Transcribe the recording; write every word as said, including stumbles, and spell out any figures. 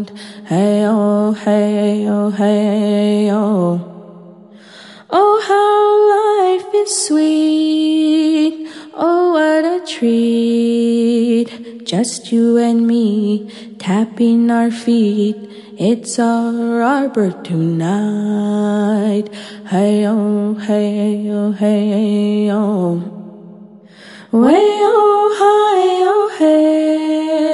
Hey oh, hey oh, hey oh. Oh, how life is sweet. Oh, what a treat. Just you and me, tapping our feet. It's our arbor tonight. Hey oh, hey oh, hey oh. Way oh, hi oh, hey.